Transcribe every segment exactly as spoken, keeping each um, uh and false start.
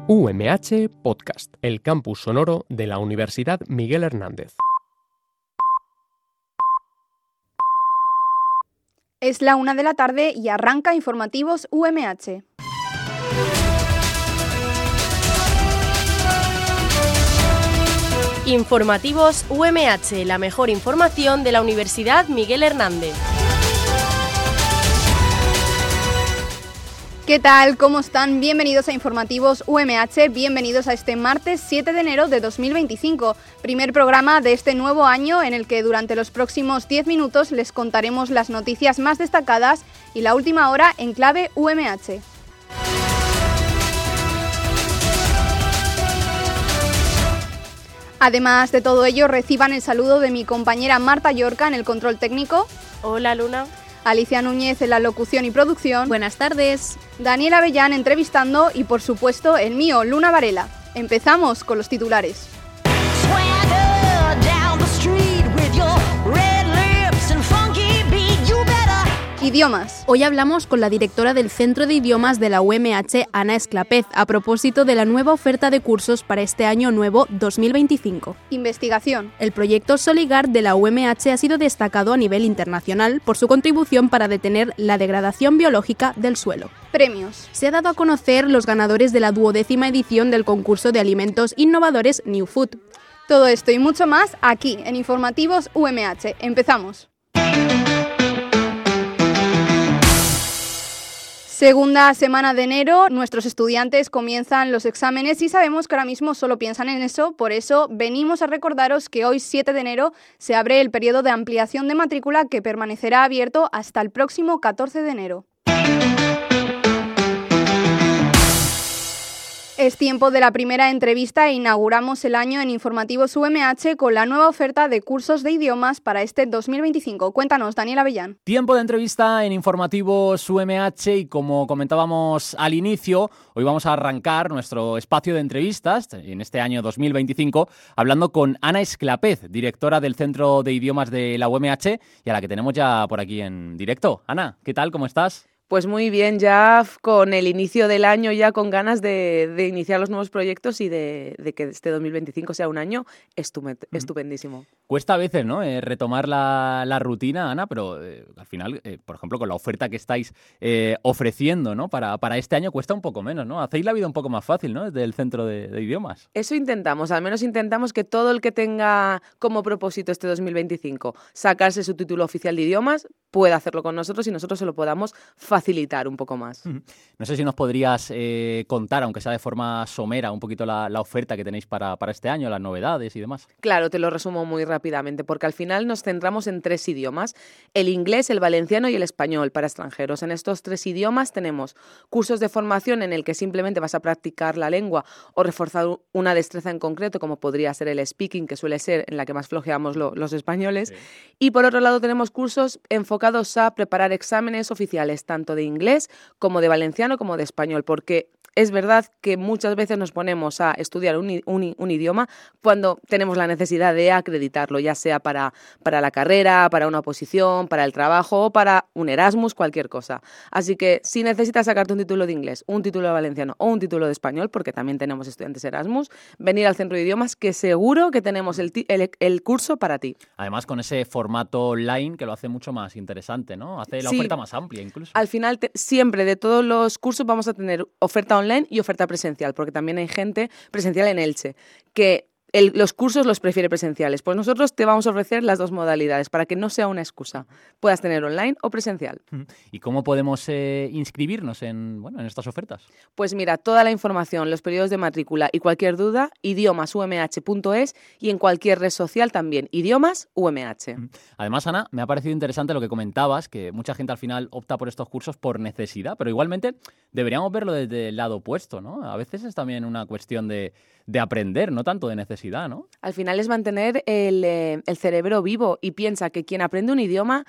U M H Podcast, el campus sonoro de la Universidad Miguel Hernández. Es la una de la tarde y arranca Informativos U M H. Informativos U M H, la mejor información de la Universidad Miguel Hernández. ¿Qué tal? ¿Cómo están? Bienvenidos a Informativos U M H, bienvenidos a este martes siete de enero de dos mil veinticinco, primer programa de este nuevo año en el que durante los próximos diez minutos les contaremos las noticias más destacadas y la última hora en clave U M H. Además de todo ello, reciban el saludo de mi compañera Marta Llorca en el control técnico. Hola, Luna. Alicia Núñez en la locución y producción. Buenas tardes. Daniel Avellán entrevistando y, por supuesto, el mío, Luna Varela. Empezamos con los titulares. Idiomas. Hoy hablamos con la directora del Centro de Idiomas de la U M H, Ana Esclapez, a propósito de la nueva oferta de cursos para este año nuevo dos mil veinticinco. Investigación. El proyecto Soligar de la U M H ha sido destacado a nivel internacional por su contribución para detener la degradación biológica del suelo. Premios. Se ha dado a conocer los ganadores de la duodécima edición del concurso de alimentos innovadores New Food. Todo esto y mucho más aquí en Informativos U M H. Empezamos. Segunda semana de enero, nuestros estudiantes comienzan los exámenes y sabemos que ahora mismo solo piensan en eso, por eso venimos a recordaros que hoy siete de enero se abre el periodo de ampliación de matrícula que permanecerá abierto hasta el próximo catorce de enero. Es tiempo de la primera entrevista e inauguramos el año en Informativos U M H con la nueva oferta de cursos de idiomas para este dos mil veinticinco. Cuéntanos, Daniel Avellán. Tiempo de entrevista en Informativos U M H y como comentábamos al inicio, hoy vamos a arrancar nuestro espacio de entrevistas en este año dos mil veinticinco hablando con Ana Esclapez, directora del Centro de Idiomas de la U M H y a la que tenemos ya por aquí en directo. Ana, ¿qué tal? ¿Cómo estás? Pues muy bien, ya con el inicio del año, ya con ganas de, de iniciar los nuevos proyectos y de, de que este dos mil veinticinco sea un año estupend- estupendísimo. Cuesta a veces, ¿no?, eh, retomar la, la rutina, Ana, pero eh, al final, eh, por ejemplo, con la oferta que estáis eh, ofreciendo, ¿no?, para, para este año cuesta un poco menos, ¿no? Hacéis la vida un poco más fácil, ¿no?, desde el Centro de, de Idiomas. Eso intentamos, al menos intentamos que todo el que tenga como propósito este dos mil veinticinco sacarse su título oficial de idiomas pueda hacerlo con nosotros y nosotros se lo podamos facilitar un poco más. No sé si nos podrías eh, contar, aunque sea de forma somera, un poquito la, la oferta que tenéis para, para este año, las novedades y demás. Claro, te lo resumo muy rápidamente, porque al final nos centramos en tres idiomas, el inglés, el valenciano y el español para extranjeros. En estos tres idiomas tenemos cursos de formación en el que simplemente vas a practicar la lengua o reforzar una destreza en concreto, como podría ser el speaking, que suele ser en la que más flojeamos lo, los españoles. Sí. Y por otro lado tenemos cursos enfocados a preparar exámenes oficiales, tanto de inglés como de valenciano como de español, porque es verdad que muchas veces nos ponemos a estudiar un, un, un idioma cuando tenemos la necesidad de acreditarlo, ya sea para, para la carrera, para una oposición, para el trabajo o para un Erasmus, cualquier cosa. Así que si necesitas sacarte un título de inglés, un título de valenciano o un título de español, porque también tenemos estudiantes Erasmus, venir al Centro de Idiomas, que seguro que tenemos el, el, el curso para ti. Además, con ese formato online que lo hace mucho más interesante, ¿no? Hace la sí, oferta más amplia incluso. Al final, te, siempre de todos los cursos vamos a tener oferta online y oferta presencial, porque también hay gente presencial en Elche que el, los cursos los prefiere presenciales. Pues nosotros te vamos a ofrecer las dos modalidades para que no sea una excusa. Puedas tener online o presencial. ¿Y cómo podemos eh, inscribirnos en, bueno, en estas ofertas? Pues mira, toda la información, los periodos de matrícula y cualquier duda, idiomas u m h punto es y en cualquier red social también, idiomas U M H. Además, Ana, me ha parecido interesante lo que comentabas, que mucha gente al final opta por estos cursos por necesidad, pero igualmente deberíamos verlo desde el lado opuesto, ¿no? A veces es también una cuestión de, de aprender, no tanto de necesidad, ¿no? Al final es mantener el, eh, el cerebro vivo y piensa que quien aprende un idioma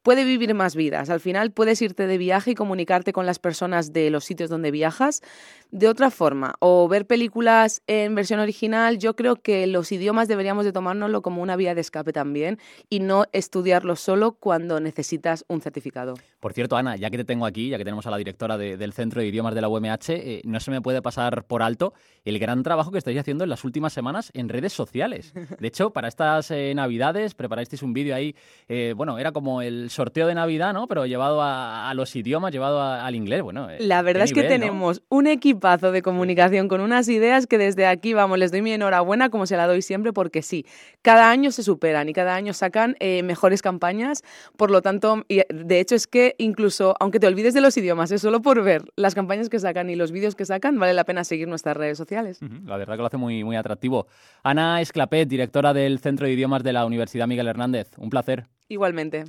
puede vivir más vidas. Al final puedes irte de viaje y comunicarte con las personas de los sitios donde viajas de otra forma. O ver películas en versión original. Yo creo que los idiomas deberíamos de tomárnoslo como una vía de escape también y no estudiarlo solo cuando necesitas un certificado. Por cierto, Ana, ya que te tengo aquí, ya que tenemos a la directora de, del Centro de Idiomas de la U M H, eh, no se me puede pasar por alto el gran trabajo que estáis haciendo en las últimas semanas en redes sociales. De hecho, para estas eh, Navidades preparasteis un vídeo ahí, eh, bueno, era como el sorteo de Navidad, ¿no? Pero llevado a, a los idiomas, llevado a, al inglés, bueno. Eh, la verdad es nivel, que tenemos ¿no? un equipazo de comunicación con unas ideas que desde aquí, vamos, les doy mi enhorabuena como se la doy siempre porque sí, cada año se superan y cada año sacan eh, mejores campañas, por lo tanto, y de hecho es que incluso, aunque te olvides de los idiomas, es solo por ver las campañas que sacan y los vídeos que sacan, vale la pena seguir nuestras redes sociales. Uh-huh. La verdad que lo hace muy, muy atractivo. Ana Esclapet, directora del Centro de Idiomas de la Universidad Miguel Hernández. Un placer. Igualmente.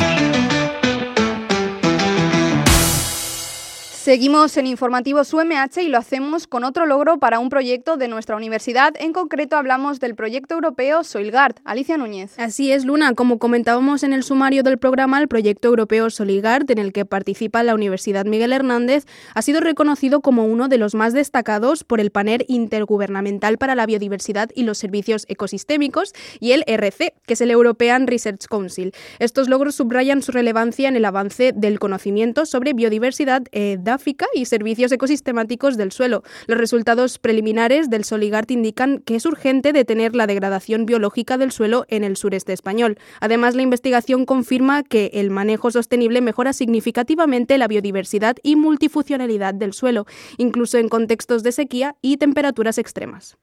Seguimos en Informativos U M H y lo hacemos con otro logro para un proyecto de nuestra universidad. En concreto hablamos del proyecto europeo Soliguard. Alicia Núñez. Así es, Luna. Como comentábamos en el sumario del programa, el proyecto europeo Soliguard, en el que participa la Universidad Miguel Hernández, ha sido reconocido como uno de los más destacados por el Panel Intergubernamental para la Biodiversidad y los Servicios Ecosistémicos y el E R C, que es el European Research Council. Estos logros subrayan su relevancia en el avance del conocimiento sobre biodiversidad eh, y servicios ecosistemáticos del suelo. Los resultados preliminares del Soliguard indican que es urgente detener la degradación biológica del suelo en el sureste español. Además, la investigación confirma que el manejo sostenible mejora significativamente la biodiversidad y multifuncionalidad del suelo, incluso en contextos de sequía y temperaturas extremas.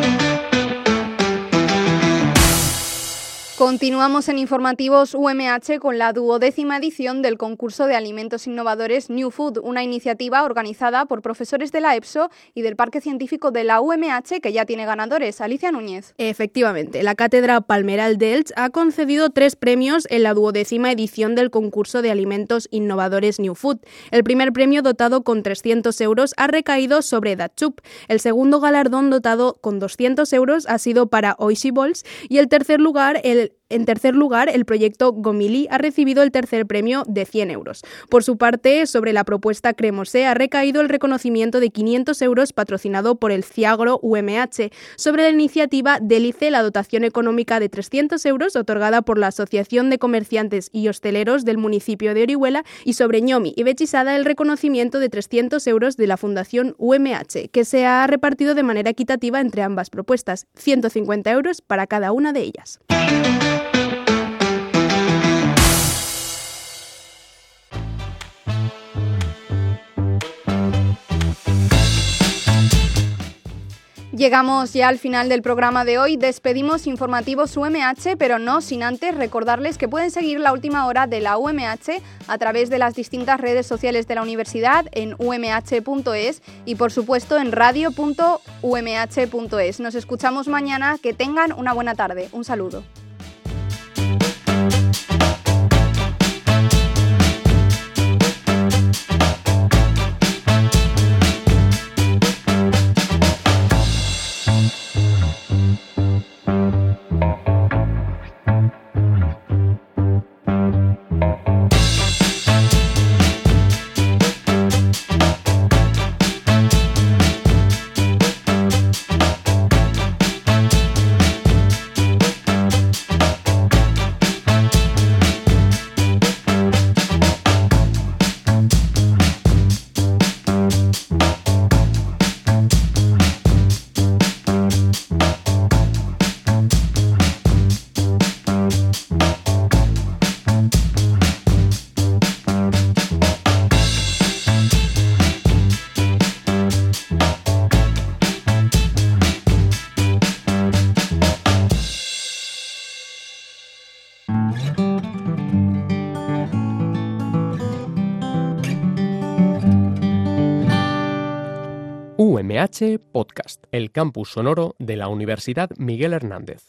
Continuamos en Informativos U M H con la duodécima edición del concurso de alimentos innovadores New Food, una iniciativa organizada por profesores de la EPSO y del Parque Científico de la U M H que ya tiene ganadores. Alicia Núñez. Efectivamente, la Cátedra Palmeral de Elche ha concedido tres premios en la duodécima edición del concurso de alimentos innovadores New Food. El primer premio, dotado con trescientos euros, ha recaído sobre Datchup. El segundo galardón, dotado con doscientos euros, ha sido para Oishibols y el tercer lugar, el En tercer lugar, el proyecto Gomili ha recibido el tercer premio de cien euros. Por su parte, sobre la propuesta Cremosé ha recaído el reconocimiento de quinientos euros patrocinado por el Ciagro U M H. Sobre la iniciativa Délice, la dotación económica de trescientos euros otorgada por la Asociación de Comerciantes y Hosteleros del municipio de Orihuela, y sobre Ñomi y Bechisada el reconocimiento de trescientos euros de la Fundación U M H, que se ha repartido de manera equitativa entre ambas propuestas, ciento cincuenta euros para cada una de ellas. Llegamos ya al final del programa de hoy. Despedimos Informativos U M H, pero no sin antes recordarles que pueden seguir la última hora de la U M H a través de las distintas redes sociales de la universidad en u m h punto es y, por supuesto, en radio punto u m h punto es. Nos escuchamos mañana. Que tengan una buena tarde. Un saludo. U M H Podcast, el campus sonoro de la Universidad Miguel Hernández.